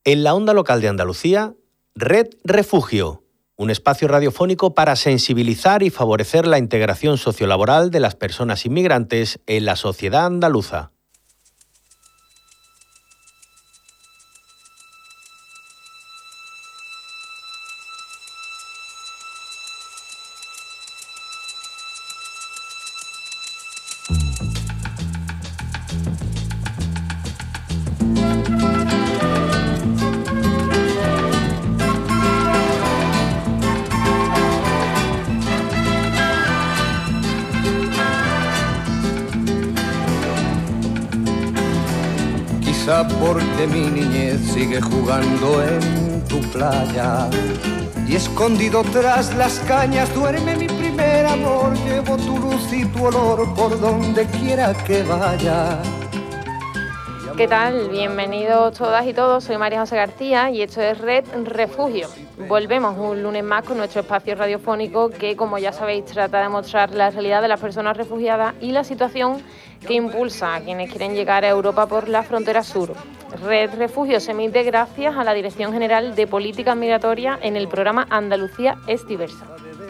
En la onda local de Andalucía, Red Refugio, un espacio radiofónico para sensibilizar y favorecer la integración sociolaboral de las personas inmigrantes en la sociedad andaluza. Porque mi niñez sigue jugando en tu playa y escondido tras las cañas duerme mi primer amor. Llevo tu luz y tu olor por donde quiera que vaya. ¿Qué tal? Bienvenidos todas y todos, soy María José García y esto es Red Refugio. Volvemos un lunes más con nuestro espacio radiofónico que, como ya sabéis, trata de mostrar la realidad de las personas refugiadas y la situación que impulsa a quienes quieren llegar a Europa por la frontera sur. Red Refugio se emite gracias a la Dirección General de Políticas Migratorias en el programa Andalucía es diversa.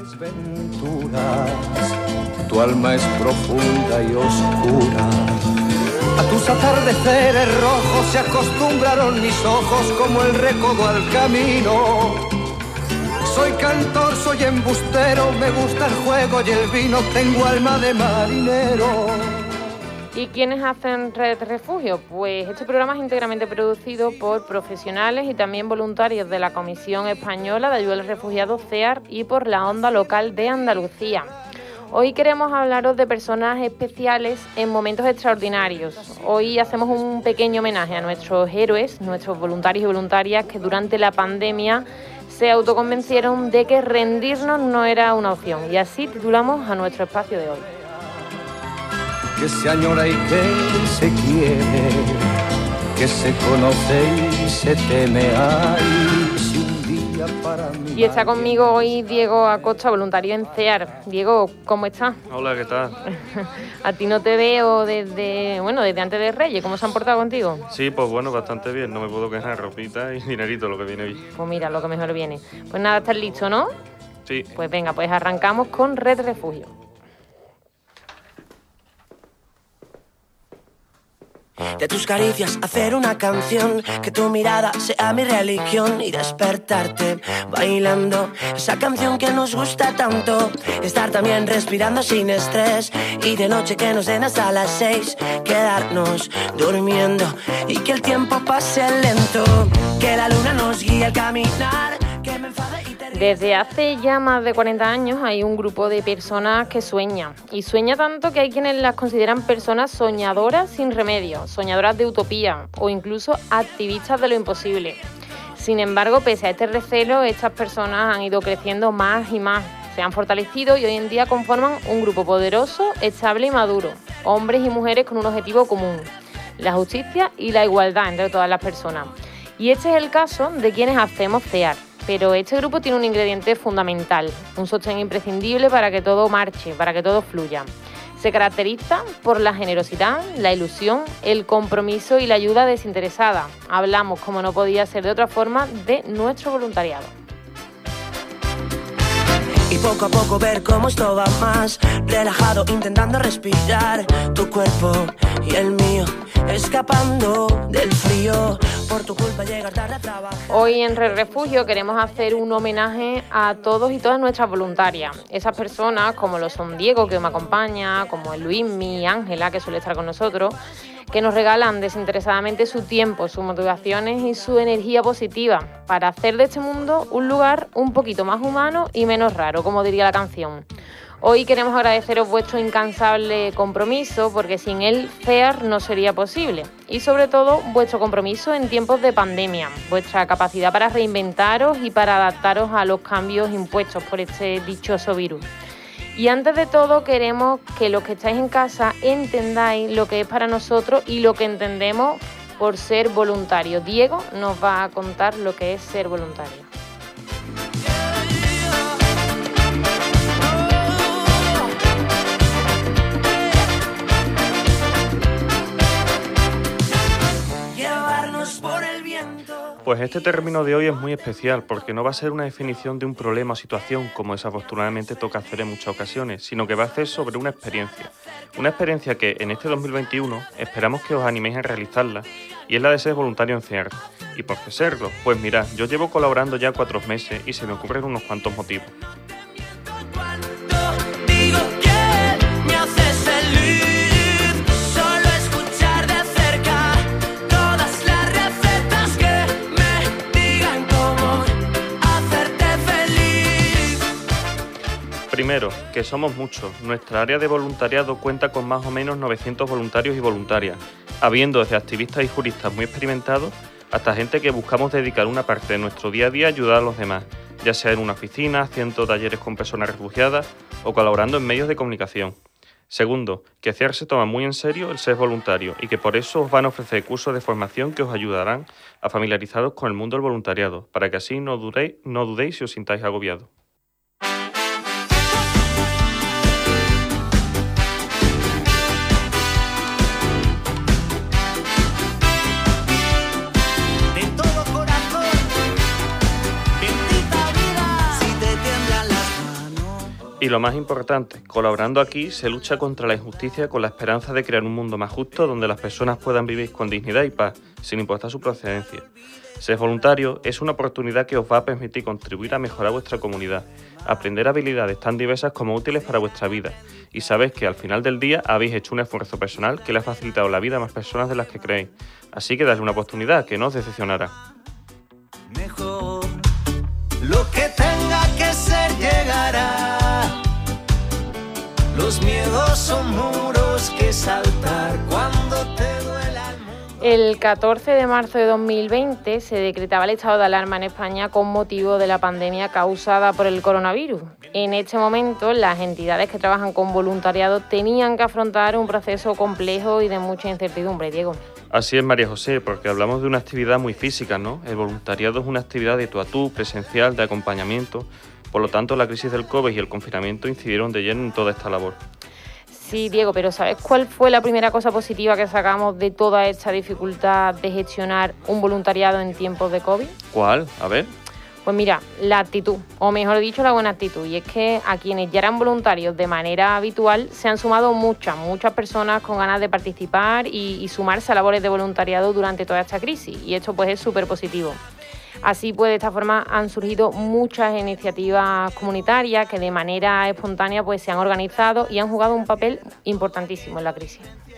Tu alma es profunda y oscura. A tus atardeceres rojos se acostumbraron mis ojos como el recodo al camino. Soy cantor, soy embustero, me gusta el juego y el vino, tengo alma de marinero. ¿Y quiénes hacen Red Refugio? Pues este programa es íntegramente producido por profesionales y también voluntarios de la Comisión Española de Ayuda a los Refugiados, CEAR, y por la onda local de Andalucía. Hoy queremos hablaros de personas especiales en momentos extraordinarios. Hoy hacemos un pequeño homenaje a nuestros héroes, nuestros voluntarios y voluntarias que durante la pandemia se autoconvencieron de que rendirnos no era una opción. Y así titulamos a nuestro espacio de hoy. Que se añora y que se quiere, que se conoce y se teme. Ay, si un día para mí. Y está conmigo hoy Diego Acosta, voluntario en CEAR. Diego, ¿cómo estás? Hola, ¿qué tal? A ti no te veo desde antes de Reyes. ¿Cómo se han portado contigo? Sí, pues bueno, bastante bien. No me puedo quejar, ropita y dinerito, lo que viene bien. Pues mira, lo que mejor viene. Pues nada, ¿estás listo, no? Sí. Pues venga, pues arrancamos con Red Refugio. De tus caricias hacer una canción, que tu mirada sea mi religión y despertarte bailando esa canción que nos gusta tanto. Estar también respirando sin estrés y de noche que nos den hasta las 6, quedarnos durmiendo y que el tiempo pase lento, que la luna nos guíe al caminar, que me enfade y te ríe. Desde hace ya más de 40 años hay un grupo de personas que sueña. Y sueña tanto que hay quienes las consideran personas soñadoras sin remedio, soñadoras de utopía o incluso activistas de lo imposible. Sin embargo, pese a este recelo, estas personas han ido creciendo más y más. Se han fortalecido y hoy en día conforman un grupo poderoso, estable y maduro. Hombres y mujeres con un objetivo común: la justicia y la igualdad entre todas las personas. Y este es el caso de quienes hacemos CEAR. Pero este grupo tiene un ingrediente fundamental, un sostén imprescindible para que todo marche, para que todo fluya. Se caracteriza por la generosidad, la ilusión, el compromiso y la ayuda desinteresada. Hablamos, como no podía ser de otra forma, de nuestro voluntariado. Y poco a poco ver cómo esto va más relajado, intentando respirar tu cuerpo y el mío, escapando del frío. Por tu culpa llegar tarde a trabajar. Hoy en Red Refugio queremos hacer un homenaje a todos y todas nuestras voluntarias. Esas personas, como lo son Diego, que me acompaña, como el Luismi, Ángela, que suele estar con nosotros, que nos regalan desinteresadamente su tiempo, sus motivaciones y su energía positiva para hacer de este mundo un lugar un poquito más humano y menos raro, como diría la canción. Hoy queremos agradeceros vuestro incansable compromiso, porque sin él CEAR no sería posible. Y sobre todo, vuestro compromiso en tiempos de pandemia, vuestra capacidad para reinventaros y para adaptaros a los cambios impuestos por este dichoso virus. Y antes de todo, queremos que los que estáis en casa entendáis lo que es para nosotros y lo que entendemos por ser voluntario. Diego nos va a contar lo que es ser voluntario. Pues este término de hoy es muy especial porque no va a ser una definición de un problema o situación como desafortunadamente toca hacer en muchas ocasiones, sino que va a ser sobre una experiencia que en este 2021 esperamos que os animéis a realizarla y es la de ser voluntario en CEAR. ¿Y por qué serlo? Pues mirad, yo llevo colaborando ya 4 meses y se me ocurren unos cuantos motivos. Primero, que somos muchos. Nuestra área de voluntariado cuenta con más o menos 900 voluntarios y voluntarias, habiendo desde activistas y juristas muy experimentados hasta gente que buscamos dedicar una parte de nuestro día a día a ayudar a los demás, ya sea en una oficina, haciendo talleres con personas refugiadas o colaborando en medios de comunicación. Segundo, que CEAR se toma muy en serio el ser voluntario y que por eso os van a ofrecer cursos de formación que os ayudarán a familiarizaros con el mundo del voluntariado, para que así no dudéis si os sintáis agobiados. Y lo más importante, colaborando aquí se lucha contra la injusticia con la esperanza de crear un mundo más justo donde las personas puedan vivir con dignidad y paz, sin importar su procedencia. Ser voluntario es una oportunidad que os va a permitir contribuir a mejorar vuestra comunidad, aprender habilidades tan diversas como útiles para vuestra vida y sabéis que al final del día habéis hecho un esfuerzo personal que le ha facilitado la vida a más personas de las que creéis. Así que dadle una oportunidad que no os decepcionará. Mejor, lo que tenga que ser llegará. Los miedos son muros que saltar cuando te duela el mundo. El 14 de marzo de 2020 se decretaba el estado de alarma en España con motivo de la pandemia causada por el coronavirus. En este momento, las entidades que trabajan con voluntariado tenían que afrontar un proceso complejo y de mucha incertidumbre, Diego. Así es, María José, porque hablamos de una actividad muy física, ¿no? El voluntariado es una actividad de tú a tú, presencial, de acompañamiento. Por lo tanto, la crisis del COVID y el confinamiento incidieron de lleno en toda esta labor. Sí, Diego, pero ¿sabes cuál fue la primera cosa positiva que sacamos de toda esta dificultad de gestionar un voluntariado en tiempos de COVID? ¿Cuál? A ver. Pues mira, la actitud, o mejor dicho, la buena actitud. Y es que a quienes ya eran voluntarios de manera habitual se han sumado muchas personas con ganas de participar y sumarse a labores de voluntariado durante toda esta crisis. Y esto pues es súper positivo. Así pues, de esta forma han surgido muchas iniciativas comunitarias que de manera espontánea pues se han organizado y han jugado un papel importantísimo en la crisis.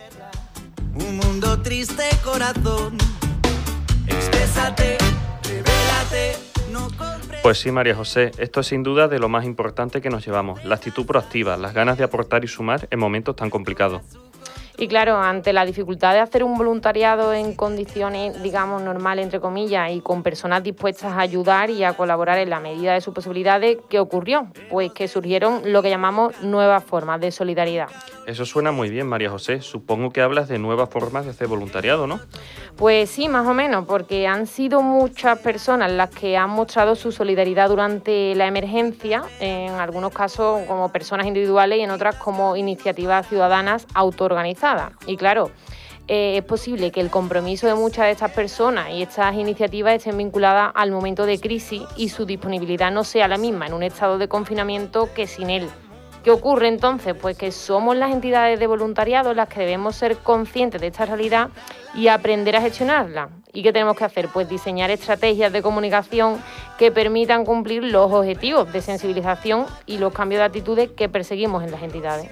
Un mundo triste, corazón. Exprésate, revélate, no compres. Pues sí, María José, esto es sin duda de lo más importante que nos llevamos, la actitud proactiva, las ganas de aportar y sumar en momentos tan complicados. Y claro, ante la dificultad de hacer un voluntariado en condiciones, digamos, normales, entre comillas, y con personas dispuestas a ayudar y a colaborar en la medida de sus posibilidades, ¿qué ocurrió? Pues que surgieron lo que llamamos nuevas formas de solidaridad. Eso suena muy bien, María José. Supongo que hablas de nuevas formas de hacer voluntariado, ¿no? Pues sí, más o menos, porque han sido muchas personas las que han mostrado su solidaridad durante la emergencia, en algunos casos como personas individuales y en otras como iniciativas ciudadanas autoorganizadas. Y claro, es posible que el compromiso de muchas de estas personas y estas iniciativas estén vinculadas al momento de crisis y su disponibilidad no sea la misma en un estado de confinamiento que sin él. ¿Qué ocurre entonces? Pues que somos las entidades de voluntariado las que debemos ser conscientes de esta realidad y aprender a gestionarla. ¿Y qué tenemos que hacer? Pues diseñar estrategias de comunicación que permitan cumplir los objetivos de sensibilización y los cambios de actitudes que perseguimos en las entidades.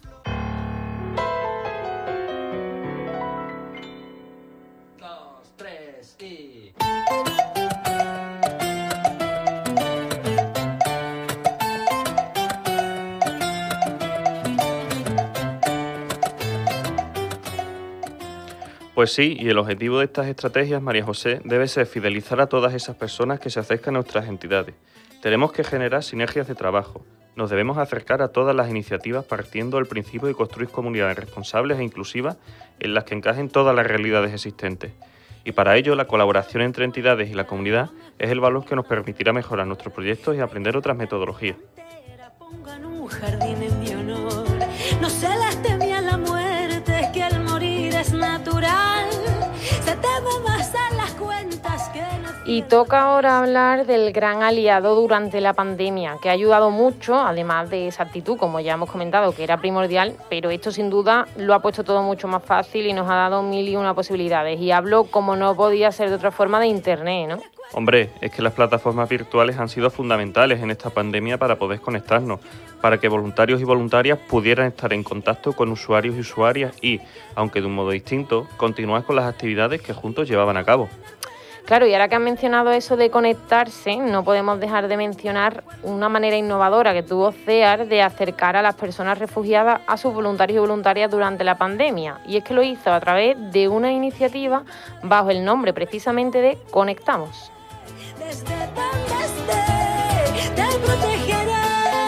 Pues sí, y el objetivo de estas estrategias, María José, debe ser fidelizar a todas esas personas que se acercan a nuestras entidades. Tenemos que generar sinergias de trabajo. Nos debemos acercar a todas las iniciativas partiendo del principio de construir comunidades responsables e inclusivas en las que encajen todas las realidades existentes. Y para ello, la colaboración entre entidades y la comunidad es el valor que nos permitirá mejorar nuestros proyectos y aprender otras metodologías. Pongan un jardín en mi honor. No se les temía la muerte, es que el morir es natural. Se teme más a las cuentas que Y toca ahora hablar del gran aliado durante la pandemia, que ha ayudado mucho, además de esa actitud, como ya hemos comentado, que era primordial, pero esto sin duda lo ha puesto todo mucho más fácil y nos ha dado 1001 posibilidades. Y hablo, como no podía ser de otra forma, de Internet, ¿no? Hombre, es que las plataformas virtuales han sido fundamentales en esta pandemia para poder conectarnos, para que voluntarios y voluntarias pudieran estar en contacto con usuarios y usuarias y, aunque de un modo distinto, continuar con las actividades que juntos llevaban a cabo. Claro, y ahora que han mencionado eso de conectarse, no podemos dejar de mencionar una manera innovadora que tuvo CEAR de acercar a las personas refugiadas a sus voluntarios y voluntarias durante la pandemia. Y es que lo hizo a través de una iniciativa bajo el nombre precisamente de Conectamos. Desde donde esté, te protegerá.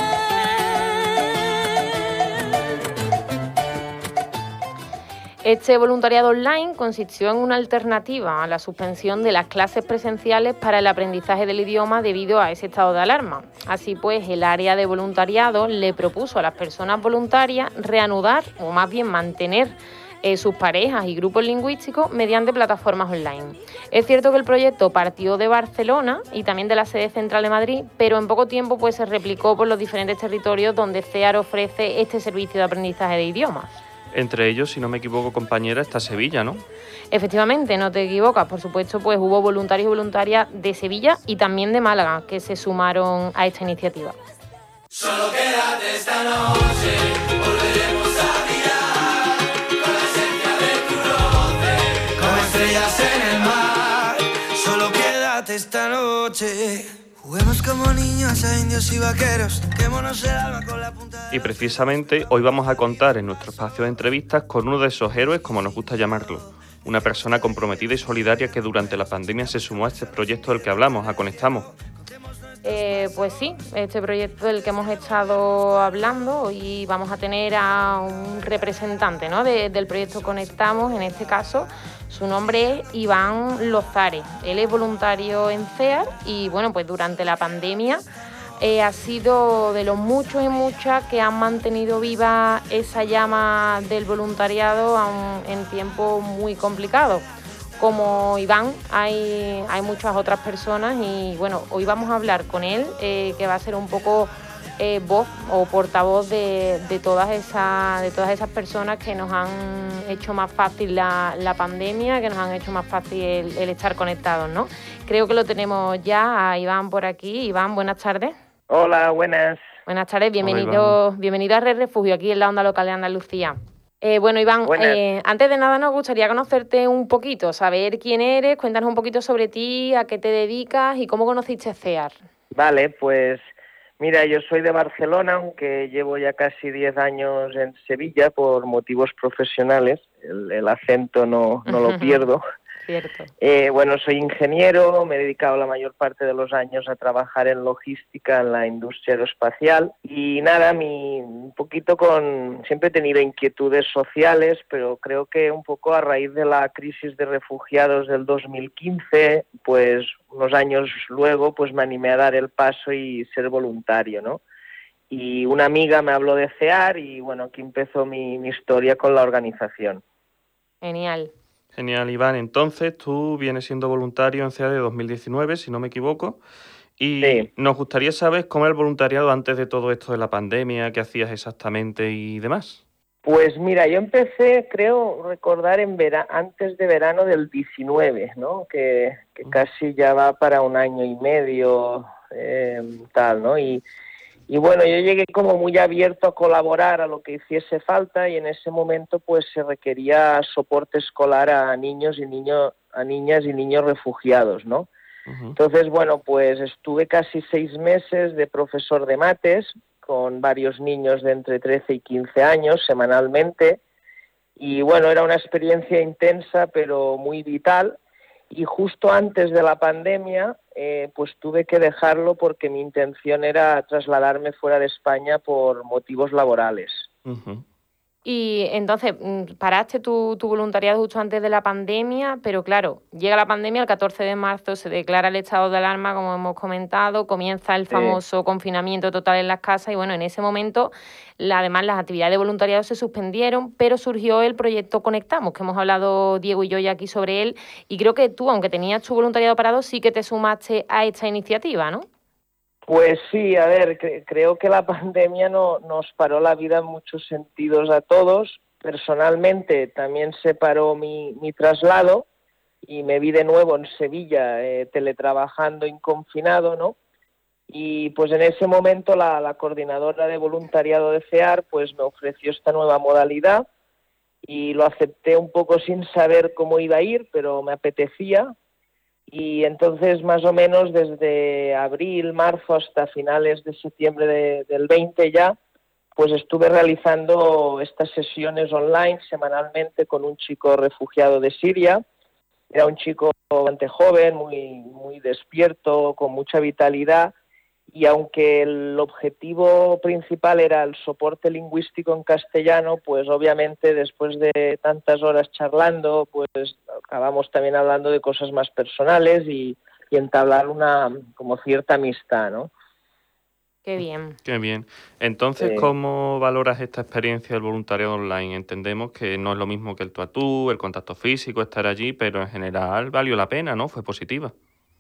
Este voluntariado online consistió en una alternativa a la suspensión de las clases presenciales para el aprendizaje del idioma debido a ese estado de alarma. Así pues, el área de voluntariado le propuso a las personas voluntarias reanudar, o más bien mantener, sus parejas y grupos lingüísticos mediante plataformas online. Es cierto que el proyecto partió de Barcelona y también de la sede central de Madrid, pero en poco tiempo pues, se replicó por los diferentes territorios donde CEAR ofrece este servicio de aprendizaje de idiomas. Entre ellos, si no me equivoco, compañera, está Sevilla, ¿no? Efectivamente, no te equivocas. Por supuesto, pues hubo voluntarios y voluntarias de Sevilla y también de Málaga que se sumaron a esta iniciativa. Solo quédate esta noche, volveremos a mirar con la esencia de tu roce, como estrellas en el mar. Solo quédate esta noche. Juguemos como niños a indios y vaqueros, quémonos el alma con la punta de... Y precisamente hoy vamos a contar en nuestro espacio de entrevistas con uno de esos héroes, como nos gusta llamarlo. Una persona comprometida y solidaria que durante la pandemia se sumó a este proyecto del que hablamos, a Conectamos. Pues sí, este proyecto del que hemos estado hablando, y vamos a tener a un representante, ¿no?, del proyecto Conectamos, en este caso. Su nombre es Iván Lozares. Él es voluntario en CEAR y, bueno, pues durante la pandemia ha sido de los muchos y muchas que han mantenido viva esa llama del voluntariado aún en tiempos muy complicados. Como Iván, hay muchas otras personas y, bueno, hoy vamos a hablar con él, que va a ser un poco voz o portavoz de todas esas personas que nos han hecho más fácil la pandemia, que nos han hecho más fácil el estar conectados, ¿no? Creo que lo tenemos ya a Iván por aquí. Iván, buenas tardes. Hola, buenas. Buenas tardes, bienvenido a Red Refugio, aquí en la onda local de Andalucía. Bueno, Iván, antes de nada nos gustaría conocerte un poquito, saber quién eres, cuéntanos un poquito sobre ti, a qué te dedicas y cómo conociste CEAR. Vale, pues mira, yo soy de Barcelona, aunque llevo ya casi 10 años en Sevilla por motivos profesionales, el acento no lo pierdo. Cierto. Bueno, soy ingeniero, me he dedicado la mayor parte de los años a trabajar en logística en la industria aeroespacial y nada, un poquito siempre he tenido inquietudes sociales, pero creo que un poco a raíz de la crisis de refugiados del 2015, pues unos años luego, pues me animé a dar el paso y ser voluntario, ¿no? Y una amiga me habló de CEAR y bueno, aquí empezó mi historia con la organización. Genial, Iván. Entonces, tú vienes siendo voluntario en CEAR de 2019, si no me equivoco, y sí. Nos gustaría saber cómo era el voluntariado antes de todo esto de la pandemia, qué hacías exactamente y demás. Pues mira, yo empecé, creo recordar, antes de verano del 19, ¿no? Que casi ya va para un año y medio, tal, ¿no? Y bueno, yo llegué como muy abierto a colaborar a lo que hiciese falta y en ese momento pues se requería soporte escolar a niñas y niños refugiados, ¿no? Uh-huh. Entonces, bueno, pues estuve casi 6 meses de profesor de mates con varios niños de entre 13 y 15 años semanalmente y bueno, era una experiencia intensa pero muy vital. Y justo antes de la pandemia, pues tuve que dejarlo porque mi intención era trasladarme fuera de España por motivos laborales. Uh-huh. Y entonces paraste tu voluntariado justo antes de la pandemia, pero claro, llega la pandemia, el 14 de marzo se declara el estado de alarma, como hemos comentado, comienza el famoso confinamiento total en las casas y bueno, en ese momento además las actividades de voluntariado se suspendieron, pero surgió el proyecto Conectamos, que hemos hablado Diego y yo ya aquí sobre él, y creo que tú, aunque tenías tu voluntariado parado, sí que te sumaste a esta iniciativa, ¿no? Pues sí, a ver, creo que la pandemia nos paró la vida en muchos sentidos a todos. Personalmente también se paró mi traslado y me vi de nuevo en Sevilla teletrabajando inconfinado, ¿no? Y pues en ese momento la coordinadora de voluntariado de CEAR pues me ofreció esta nueva modalidad y lo acepté un poco sin saber cómo iba a ir, pero me apetecía. Y entonces, más o menos, desde abril, marzo, hasta finales de septiembre del 20 ya, pues estuve realizando estas sesiones online semanalmente con un chico refugiado de Siria. Era un chico bastante joven, muy despierto, con mucha vitalidad. Y aunque el objetivo principal era el soporte lingüístico en castellano, pues obviamente después de tantas horas charlando, pues acabamos también hablando de cosas más personales y entablar una como cierta amistad, ¿no? Qué bien. Qué bien. Entonces, ¿cómo valoras esta experiencia del voluntariado online? Entendemos que no es lo mismo que el tú a tú, el contacto físico, estar allí, pero en general valió la pena, ¿no? Fue positiva.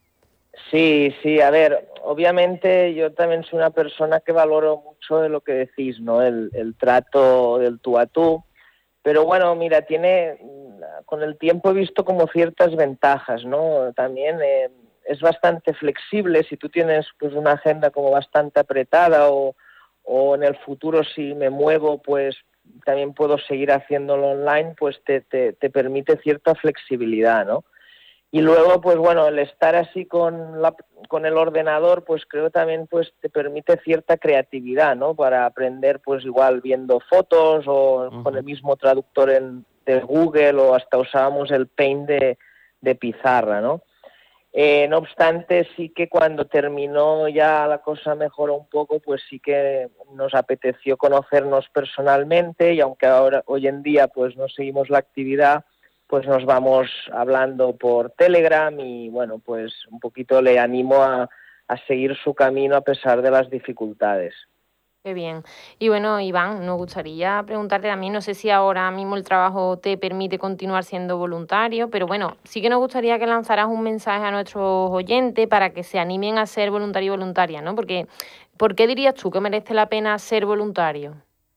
Sí, a ver, obviamente yo también soy una persona que valoro mucho de lo que decís, ¿no? El trato del tú a tú, pero bueno, mira, con el tiempo he visto como ciertas ventajas, ¿no? También es bastante flexible, si tú tienes pues una agenda como bastante apretada o en el futuro si me muevo pues también puedo seguir haciéndolo online, pues te permite cierta flexibilidad, ¿no? Y luego, pues bueno, el estar así con el ordenador, pues creo también pues te permite cierta creatividad, ¿no? Para aprender, pues igual viendo fotos o con el mismo traductor de Google o hasta usábamos el Paint de pizarra, ¿no? No obstante, sí que cuando terminó ya la cosa mejoró un poco, pues sí que nos apeteció conocernos personalmente y aunque hoy en día pues no seguimos la actividad, pues nos vamos hablando por Telegram y bueno, pues un poquito le animo a seguir su camino a pesar de las dificultades. Qué bien. Y bueno, Iván, nos gustaría preguntarte también, no sé si ahora mismo el trabajo te permite continuar siendo voluntario, pero bueno, sí que nos gustaría que lanzaras un mensaje a nuestros oyentes para que se animen a ser voluntario y voluntaria, ¿no? Porque, ¿por qué dirías tú que merece la pena ser voluntario?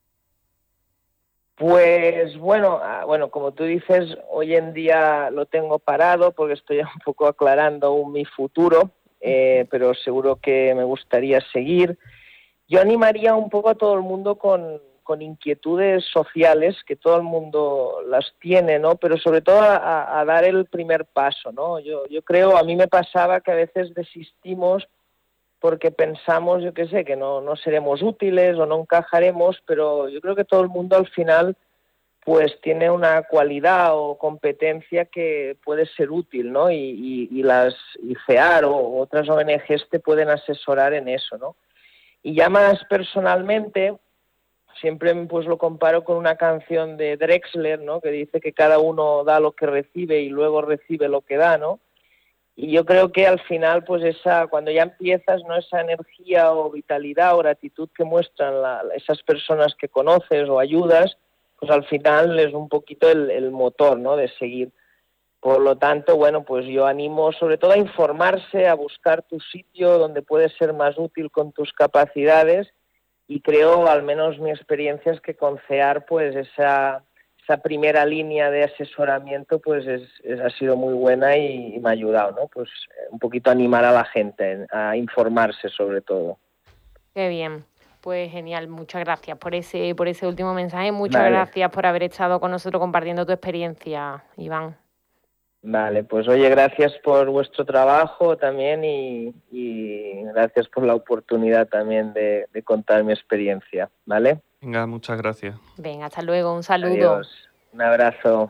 Pues bueno, como tú dices, hoy en día lo tengo parado porque estoy un poco aclarando aún mi futuro, pero seguro que me gustaría seguir. Yo animaría un poco a todo el mundo con inquietudes sociales, que todo el mundo las tiene, ¿no? Pero sobre todo a dar el primer paso, ¿no? Yo creo, a mí me pasaba que a veces desistimos porque pensamos, yo qué sé, que no seremos útiles o no encajaremos, pero yo creo que todo el mundo al final pues tiene una cualidad o competencia que puede ser útil, ¿no? Y CEAR o otras ONGs te pueden asesorar en eso, ¿no? Y ya más personalmente, siempre pues lo comparo con una canción de Drexler, ¿no? Que dice que cada uno da lo que recibe y luego recibe lo que da, ¿no? Y yo creo que al final, pues cuando ya empiezas, ¿no? Esa energía o vitalidad o gratitud que muestran esas personas que conoces o ayudas, pues al final es un poquito el motor, ¿no? De seguir. Por lo tanto, bueno, pues yo animo sobre todo a informarse, a buscar tu sitio donde puedes ser más útil con tus capacidades y creo, al menos mi experiencia es que con CEAR, pues esa primera línea de asesoramiento pues ha sido muy buena y me ha ayudado, ¿no? Pues un poquito animar a la gente a informarse sobre todo. Qué bien. Pues genial, muchas gracias por ese último mensaje, muchas gracias por haber estado con nosotros compartiendo tu experiencia, Iván. Vale, pues oye, gracias por vuestro trabajo también y gracias por la oportunidad también de contar mi experiencia, ¿vale? Venga, muchas gracias. Venga, hasta luego, un saludo. Adiós, un abrazo.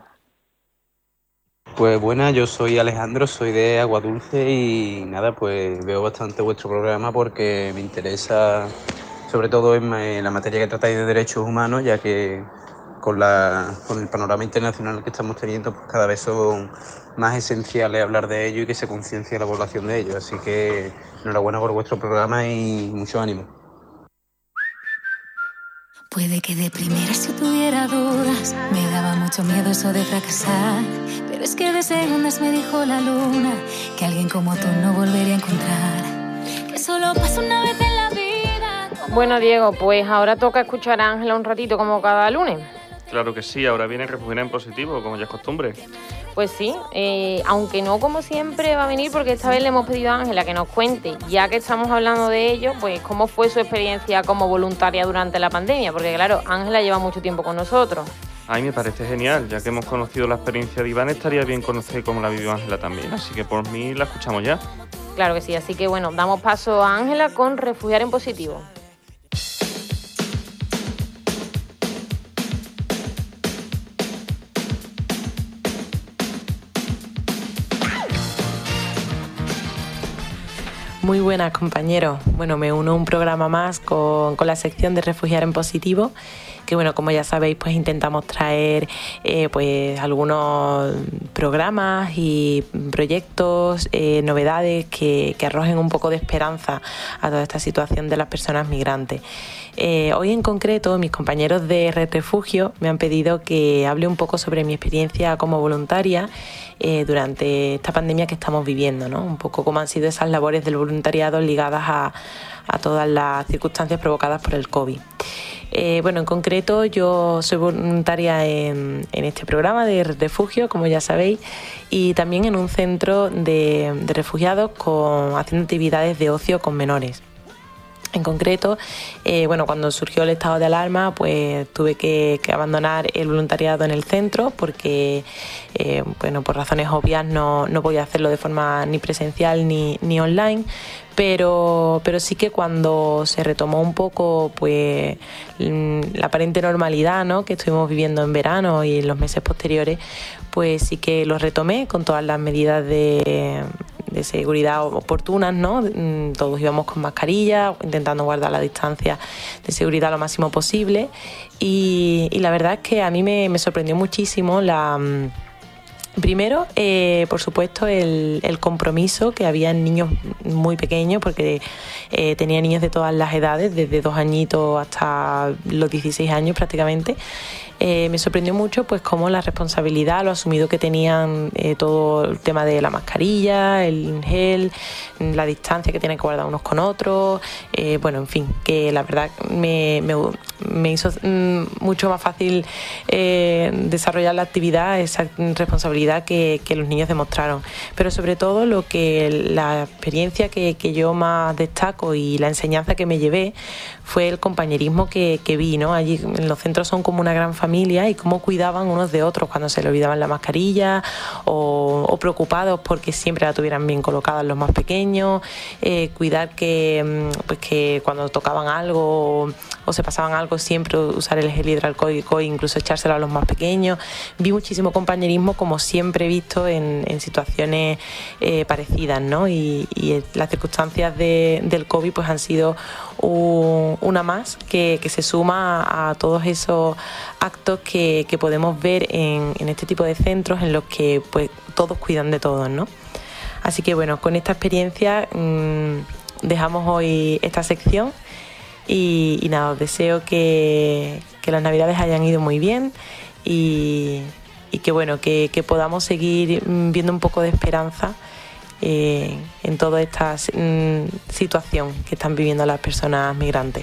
Pues buenas, yo soy Alejandro, soy de Aguadulce y nada, pues veo bastante vuestro programa porque me interesa sobre todo en la materia que tratáis de derechos humanos, ya que con el panorama internacional que estamos teniendo, pues cada vez son más esenciales hablar de ello y que se conciencie a la población de ello. Así que enhorabuena por vuestro programa y mucho ánimo. Puede que de primeras yo tuviera dudas, me daba mucho miedo eso de fracasar, pero es que de segundas me dijo la luna que alguien como tú no volvería a encontrar, que solo pasa una vez en la vida. Bueno, Diego, pues ahora toca escuchar a Ángela un ratito como cada lunes. Claro que sí, ahora viene Refugiar en Positivo, como ya es costumbre. Pues sí, aunque no como siempre va a venir, porque esta vez le hemos pedido a Ángela que nos cuente, ya que estamos hablando de ello, pues cómo fue su experiencia como voluntaria durante la pandemia, porque claro, Ángela lleva mucho tiempo con nosotros. Ay, me parece genial, ya que hemos conocido la experiencia de Iván, estaría bien conocer cómo la vivió Ángela también, así que por mí la escuchamos ya. Claro que sí, así que bueno, damos paso a Ángela con Refugiar en Positivo. Muy buenas, compañeros. Bueno, me uno a un programa más con la sección de Refugiar en Positivo, que bueno, como ya sabéis, pues intentamos traer pues algunos programas y proyectos, novedades que arrojen un poco de esperanza a toda esta situación de las personas migrantes. Hoy en concreto, mis compañeros de Red Refugio me han pedido que hable un poco sobre mi experiencia como voluntaria durante esta pandemia que estamos viviendo, ¿no? Un poco cómo han sido esas labores del voluntariado ligadas a todas las circunstancias provocadas por el COVID. Bueno, en concreto yo soy voluntaria en este programa de Refugio, como ya sabéis, y también en un centro de refugiados haciendo actividades de ocio con menores. En concreto, bueno, cuando surgió el estado de alarma, pues tuve que abandonar el voluntariado en el centro porque, bueno, por razones obvias no podía hacerlo de forma ni presencial ni online. Pero sí que cuando se retomó un poco pues la aparente normalidad, ¿no?, que estuvimos viviendo en verano y en los meses posteriores, pues sí que lo retomé con todas las medidas de seguridad oportunas, ¿no? Todos íbamos con mascarilla, intentando guardar la distancia de seguridad lo máximo posible y la verdad es que a mí me sorprendió muchísimo primero, por supuesto, el compromiso que había en niños muy pequeños, porque tenía niños de todas las edades, desde 2 añitos hasta los 16 años prácticamente. Me sorprendió mucho pues cómo la responsabilidad, lo asumido que tenían, todo el tema de la mascarilla, el gel, la distancia que tienen que guardar unos con otros, bueno, en fin, que la verdad me hizo mucho más fácil desarrollar la actividad, esa responsabilidad que los niños demostraron. Pero sobre todo la experiencia que yo más destaco y la enseñanza que me llevé fue el compañerismo que vi, ¿no? Allí en los centros son como una gran familia y cómo cuidaban unos de otros cuando se le olvidaban la mascarilla o preocupados porque siempre la tuvieran bien colocada los más pequeños, cuidar que cuando tocaban algo o se pasaban algo siempre usar el gel hidroalcohólico e incluso echárselo a los más pequeños. Vi muchísimo compañerismo como siempre he visto en situaciones parecidas, ¿no? Y las circunstancias del COVID pues han sido una más que se suma a todos esos actos que podemos ver en este tipo de centros en los que pues todos cuidan de todos, ¿no? Así que bueno, con esta experiencia dejamos hoy esta sección y nada, os deseo que las navidades hayan ido muy bien y que bueno, que podamos seguir viendo un poco de esperanza en toda esta situación que están viviendo las personas migrantes.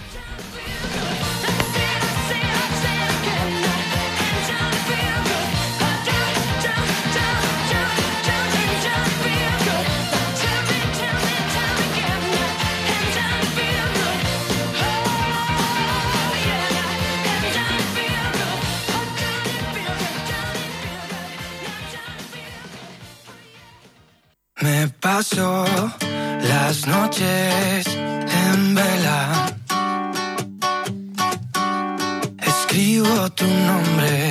Me paso las noches en vela, escribo tu nombre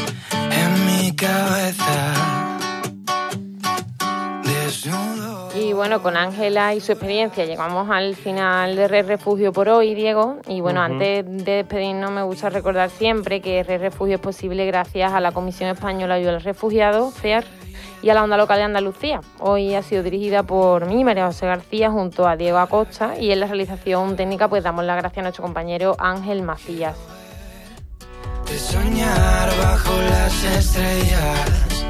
en mi cabeza, desnudo. Y bueno, con Ángela y su experiencia llegamos al final de Red Refugio por hoy, Diego. Y bueno, antes de despedirnos me gusta recordar siempre que Red Refugio es posible gracias a la Comisión Española de Ayuda al Refugiado, CEAR, y a la Onda Local de Andalucía. Hoy ha sido dirigida por mí, María José García, junto a Diego Acosta, y en la realización técnica pues damos las gracias a nuestro compañero Ángel Macías. De soñar bajo las estrellas,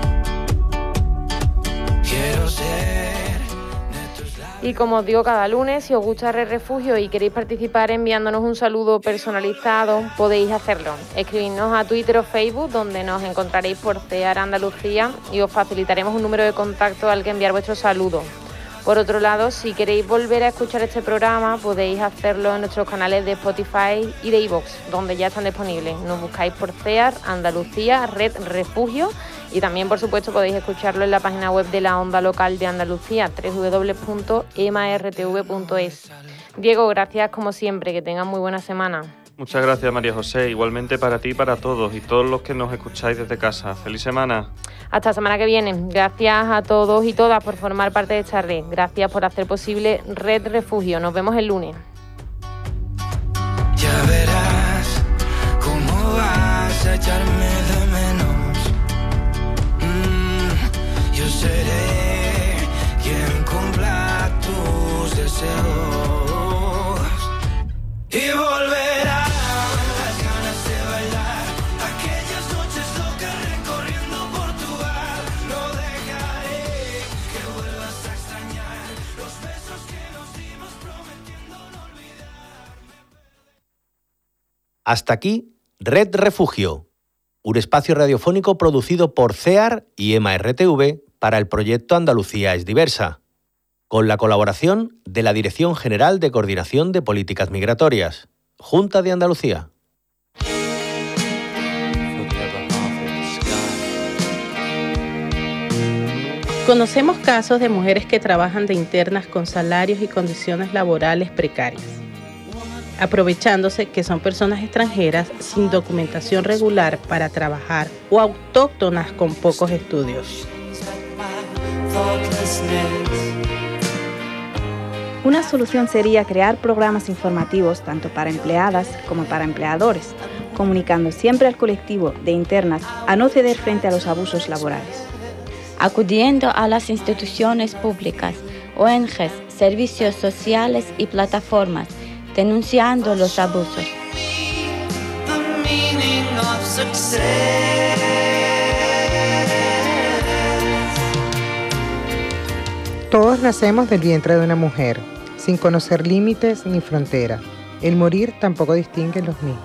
quiero ser de tus labios. Y como os digo cada lunes, si os gusta Red Refugio y queréis participar enviándonos un saludo personalizado, podéis hacerlo. Escribidnos a Twitter o Facebook, donde nos encontraréis por CEAR Andalucía, y os facilitaremos un número de contacto al que enviar vuestro saludo. Por otro lado, si queréis volver a escuchar este programa, podéis hacerlo en nuestros canales de Spotify y de iVoox, donde ya están disponibles. Nos buscáis por CEAR Andalucía, Red Refugio, y también, por supuesto, podéis escucharlo en la página web de la Onda Local de Andalucía, www.emartv.es. Diego, gracias como siempre, que tengan muy buena semana. Muchas gracias, María José. Igualmente para ti y para todos y todos los que nos escucháis desde casa. ¡Feliz semana! Hasta la semana que viene. Gracias a todos y todas por formar parte de esta red. Gracias por hacer posible Red Refugio. Nos vemos el lunes. Ya verás cómo vas a echarme de menos. Yo seré quien cumpla tus deseos y volverá. Hasta aquí, Red Refugio, un espacio radiofónico producido por CEAR y EMA-RTV para el proyecto Andalucía es diversa, con la colaboración de la Dirección General de Coordinación de Políticas Migratorias, Junta de Andalucía. Conocemos casos de mujeres que trabajan de internas con salarios y condiciones laborales precarias, aprovechándose que son personas extranjeras sin documentación regular para trabajar o autóctonas con pocos estudios. Una solución sería crear programas informativos tanto para empleadas como para empleadores, comunicando siempre al colectivo de internas a no ceder frente a los abusos laborales. Acudiendo a las instituciones públicas, ONGs, servicios sociales y plataformas, denunciando los abusos. Todos nacemos del vientre de una mujer, sin conocer límites ni frontera. El morir tampoco distingue los mismos.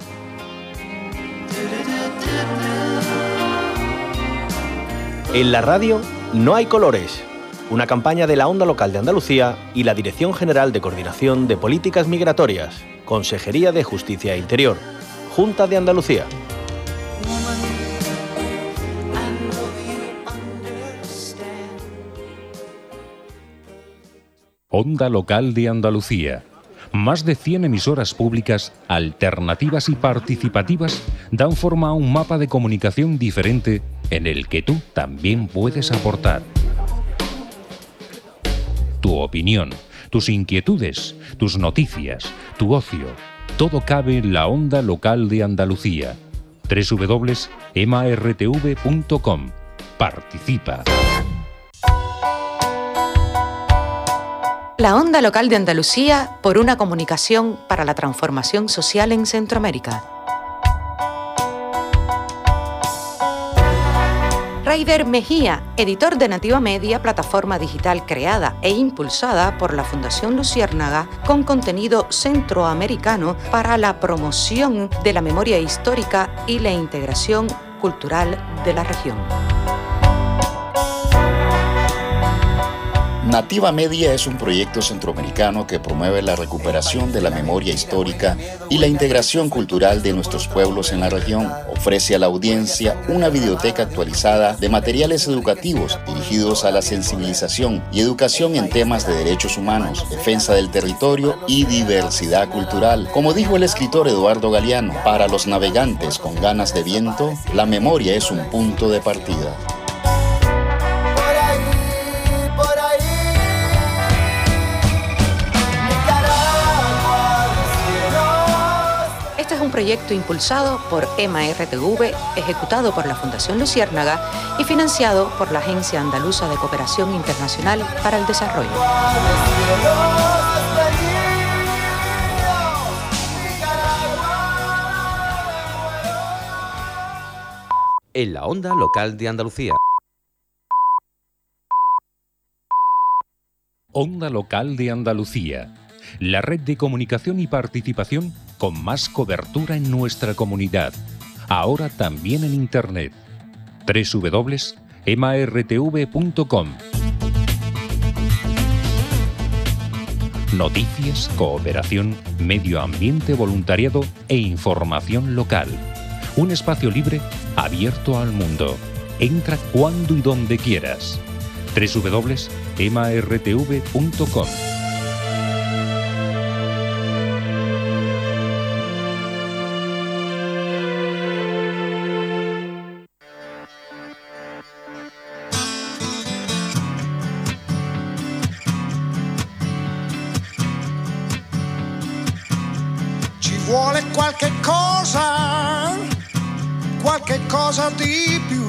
En la radio no hay colores. Una campaña de la Onda Local de Andalucía y la Dirección General de Coordinación de Políticas Migratorias, Consejería de Justicia e Interior, Junta de Andalucía. Onda Local de Andalucía. Más de 100 emisoras públicas, alternativas y participativas dan forma a un mapa de comunicación diferente en el que tú también puedes aportar. Tu opinión, tus inquietudes, tus noticias, tu ocio, todo cabe en la Onda Local de Andalucía. www.emartv.com. Participa. La Onda Local de Andalucía por una comunicación para la transformación social en Centroamérica. Raider Mejía, editor de Nativa Media, plataforma digital creada e impulsada por la Fundación Luciérnaga con contenido centroamericano para la promoción de la memoria histórica y la integración cultural de la región. Nativa Media es un proyecto centroamericano que promueve la recuperación de la memoria histórica y la integración cultural de nuestros pueblos en la región. Ofrece a la audiencia una videoteca actualizada de materiales educativos dirigidos a la sensibilización y educación en temas de derechos humanos, defensa del territorio y diversidad cultural. Como dijo el escritor Eduardo Galeano, para los navegantes con ganas de viento, la memoria es un punto de partida. proyecto impulsado por EMA-RTV, ejecutado por la Fundación Luciérnaga y financiado por la Agencia Andaluza de Cooperación Internacional para el Desarrollo. En la onda local de Andalucía. Onda Local de Andalucía, la red de comunicación y participación con más cobertura en nuestra comunidad, ahora también en Internet. www.emartv.com. Noticias, cooperación, medio ambiente, voluntariado e información local. Un espacio libre abierto al mundo. Entra cuando y donde quieras. www.emartv.com. Ci vuole qualche cosa di più.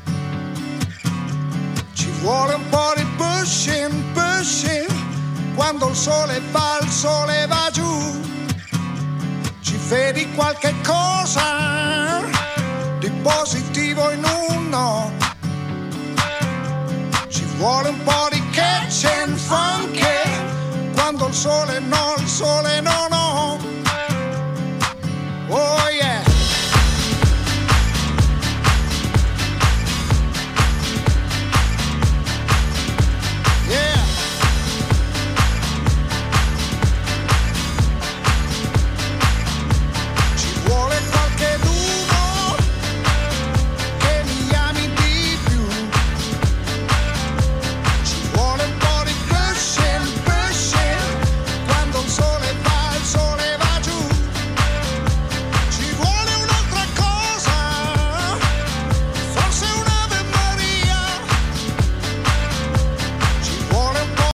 Ci vuole un po' di pushing, quando il sole va giù. Ci vedi qualche cosa di positivo in un no. Ci vuole un po' di catch and funk, quando il sole no.